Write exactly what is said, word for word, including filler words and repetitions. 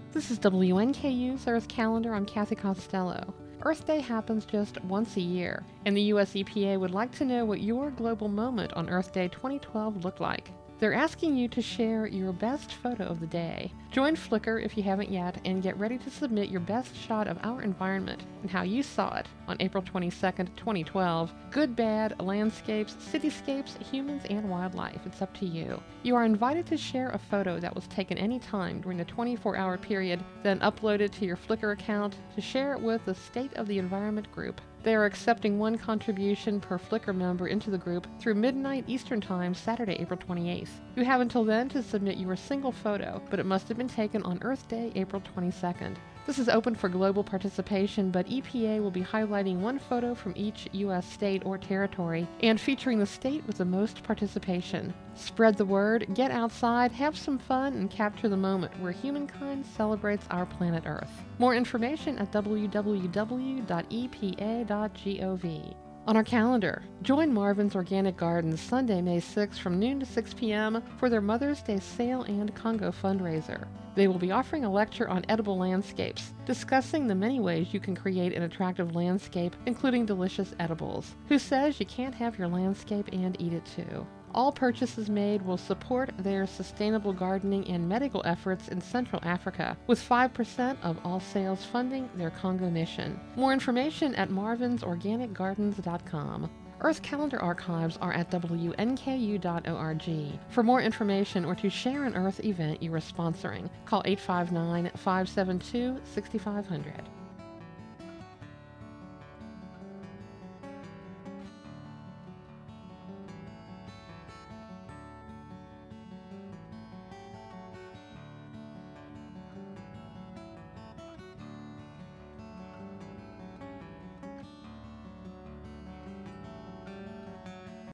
This is W N K U's Earth Calendar. I'm Kathy Costello. Earth Day happens just once a year, and the U S E P A would like to know what your global moment on Earth Day twenty twelve looked like. They're asking you to share your best photo of the day. Join Flickr if you haven't yet, and get ready to submit your best shot of our environment and how you saw it on April twenty-second, twenty twelve. Good, bad, landscapes, cityscapes, humans, and wildlife. It's up to you. You are invited to share a photo that was taken any time during the twenty-four hour period, then upload it to your Flickr account to share it with the State of the Environment group. They are accepting one contribution per Flickr member into the group through midnight Eastern Time, Saturday, April twenty-eighth. You have until then to submit your single photo, but it must have been taken on Earth Day, April twenty-second. This is open for global participation, but E P A will be highlighting one photo from each U S state or territory and featuring the state with the most participation. Spread the word, get outside, have some fun, and capture the moment where humankind celebrates our planet Earth. More information at w w w dot e p a dot gov. On our calendar, join Marvin's Organic Gardens Sunday, May sixth from noon to six p m for their Mother's Day Sale and Congo fundraiser. They will be offering a lecture on edible landscapes, discussing the many ways you can create an attractive landscape, including delicious edibles. Who says you can't have your landscape and eat it too? All purchases made will support their sustainable gardening and medical efforts in Central Africa, with five percent of all sales funding their Congo mission. More information at marvins organic gardens dot com. Earth Calendar archives are at w n k u dot org. For more information or to share an Earth event you are sponsoring, call eight five nine, five seven two, six five zero zero.